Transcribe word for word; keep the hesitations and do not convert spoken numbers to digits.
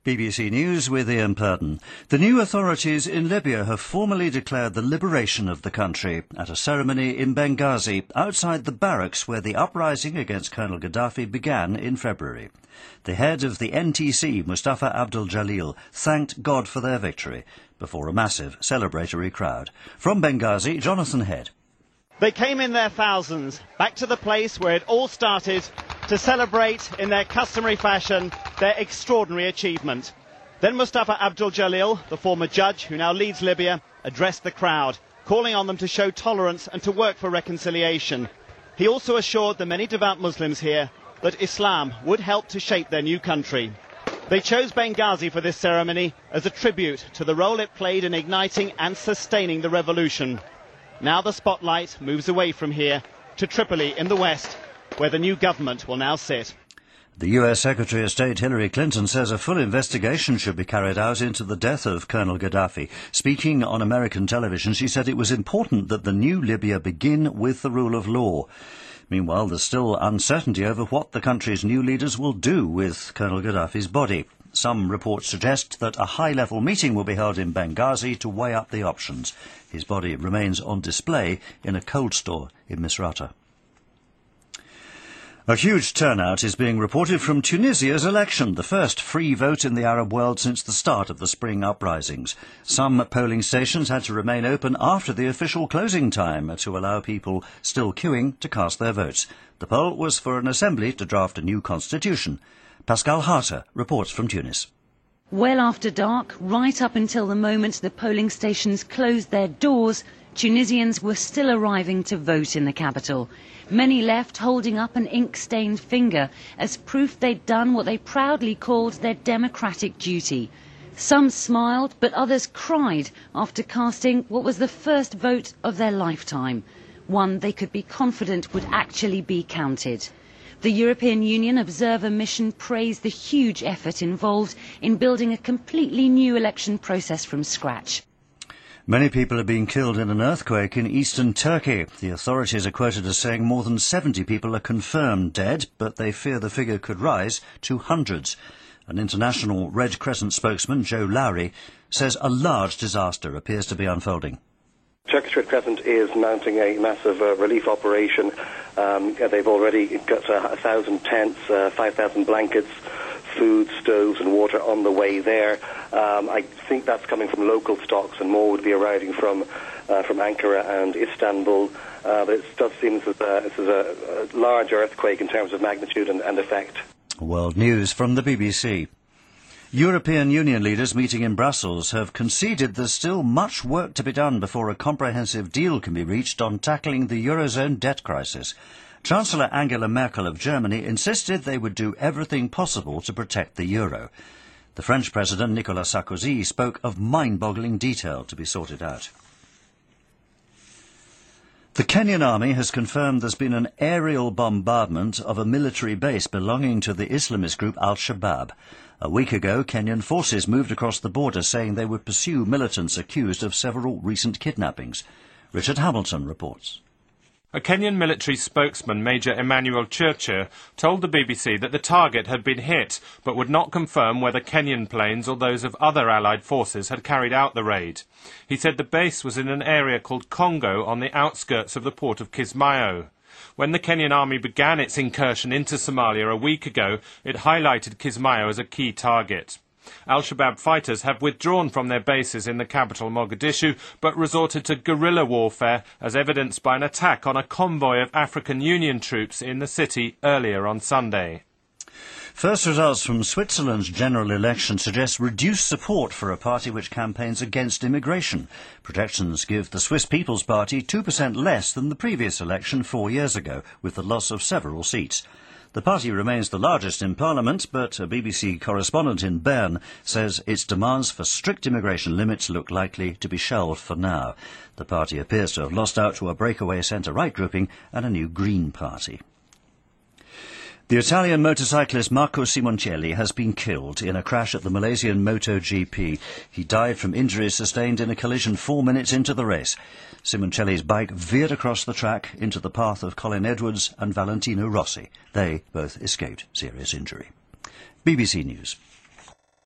B B C News with Ian Purden. The new authorities in Libya have formally declared the liberation of the country at a ceremony in Benghazi, outside the barracks where the uprising against Colonel Gaddafi began in February. The head of the N T C, Mustafa Abdul Jalil, thanked God for their victory before a massive celebratory crowd. From Benghazi, Jonathan Head. They came in their thousands, back to the place where it all started, to celebrate in their customary fashion their extraordinary achievement. Then Mustafa Abdul Jalil, the former judge who now leads Libya, addressed the crowd, calling on them to show tolerance and to work for reconciliation. He also assured the many devout Muslims here that Islam would help to shape their new country. They chose Benghazi for this ceremony as a tribute to the role it played in igniting and sustaining the revolution. Now the spotlight moves away from here to Tripoli in the west, where the new government will now sit. The U S Secretary of State Hillary Clinton says a full investigation should be carried out into the death of Colonel Gaddafi. Speaking on American television, she said it was important that the new Libya begin with the rule of law. Meanwhile, there's still uncertainty over what the country's new leaders will do with Colonel Gaddafi's body. Some reports suggest that a high-level meeting will be held in Benghazi to weigh up the options. His body remains on display in a cold store in Misrata. A huge turnout is being reported from Tunisia's election, the first free vote in the Arab world since the start of the spring uprisings. Some polling stations had to remain open after the official closing time to allow people still queuing to cast their votes. The poll was for an assembly to draft a new constitution. Pascal Harter reports from Tunis. Well after dark, right up until the moment the polling stations closed their doors, Tunisians were still arriving to vote in the capital. Many left holding up an ink-stained finger as proof they'd done what they proudly called their democratic duty. Some smiled, but others cried after casting what was the first vote of their lifetime, one they could be confident would actually be counted. The European Union Observer Mission praised the huge effort involved in building a completely new election process from scratch. Many people have been killed in an earthquake in eastern Turkey. The authorities are quoted as saying more than seventy people are confirmed dead, but they fear the figure could rise to hundreds. An international Red Crescent spokesman, Joe Lowry, says a large disaster appears to be unfolding. Turkish Red Crescent is mounting a massive uh, relief operation. Um, they've already got uh, one thousand tents, uh, five thousand blankets, food, stoves and water on the way there. Um, I think that's coming from local stocks, and more would be arriving from uh, from Ankara and Istanbul. Uh, but it does seem this is, a, this is a, a large earthquake in terms of magnitude and, and effect. World News from the B B C. European Union leaders meeting in Brussels have conceded there's still much work to be done before a comprehensive deal can be reached on tackling the Eurozone debt crisis. Chancellor Angela Merkel of Germany insisted they would do everything possible to protect the euro. The French President Nicolas Sarkozy spoke of mind-boggling detail to be sorted out. The Kenyan army has confirmed there's been an aerial bombardment of a military base belonging to the Islamist group Al-Shabaab. A week ago, Kenyan forces moved across the border saying they would pursue militants accused of several recent kidnappings. Richard Hamilton reports. A Kenyan military spokesman, Major Emmanuel Churchill, told the B B C that the target had been hit, but would not confirm whether Kenyan planes or those of other allied forces had carried out the raid. He said the base was in an area called Congo on the outskirts of the port of Kismayo. When the Kenyan army began its incursion into Somalia a week ago, it highlighted Kismayo as a key target. Al-Shabaab fighters have withdrawn from their bases in the capital Mogadishu, but resorted to guerrilla warfare, as evidenced by an attack on a convoy of African Union troops in the city earlier on Sunday. First results from Switzerland's general election suggest reduced support for a party which campaigns against immigration. Projections give the Swiss People's Party two percent less than the previous election four years ago, with the loss of several seats. The party remains the largest in Parliament, but a B B C correspondent in Bern says its demands for strict immigration limits look likely to be shelved for now. The party appears to have lost out to a breakaway centre-right grouping and a new Green Party. The Italian motorcyclist Marco Simoncelli has been killed in a crash at the Malaysian MotoGP. He died from injuries sustained in a collision four minutes into the race. Simoncelli's bike veered across the track into the path of Colin Edwards and Valentino Rossi. They both escaped serious injury. B B C News.